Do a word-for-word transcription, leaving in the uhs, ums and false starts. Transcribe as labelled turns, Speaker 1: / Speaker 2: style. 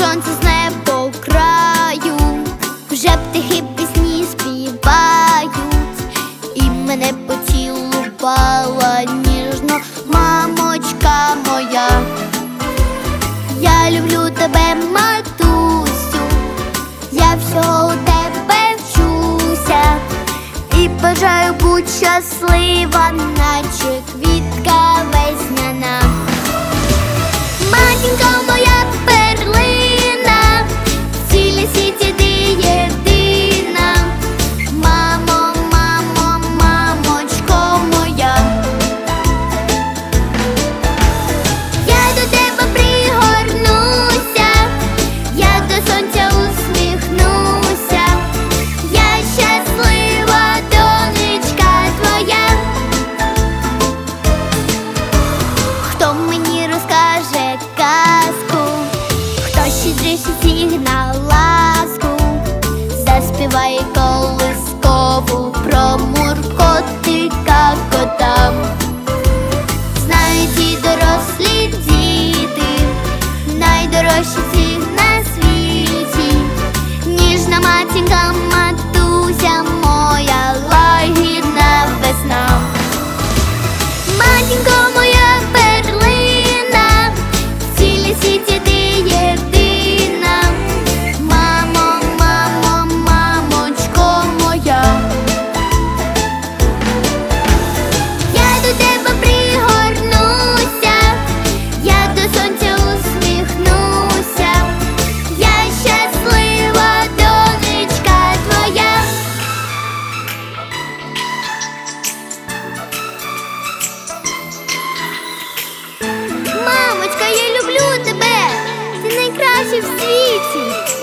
Speaker 1: сонце з неба краю, вже птахи пісні співають, і мене поцілувала ніжно мамочка моя. Я люблю тебе, матусю, я всього у тебе вчуся, і бажаю будь щаслива, наче квітка весняна. Матінко моя перлина, в цілій світі ти єдина. Мамо, мамо, мамочко моя. Я до тебе пригорнуся, я до сонця усміхнуся, я щаслива донечка твоя. Хто мені розкаже казку, хто щедріше всіх на ласку, заспіває колискову про муркотика кота. Знають і дорослі діти, найдорожчі всіх на світі, ніжна матінка, матуся моя, лагідна весна. Матінко моя перлина, в цілій світі ти єдина. Мамо, мамо, мамочко моя. Я до тебе пригорнуся, я до сонця усміхнуся, я щаслива донечка твоя. Мамочка, я люблю тебе, ти найкраща в світі.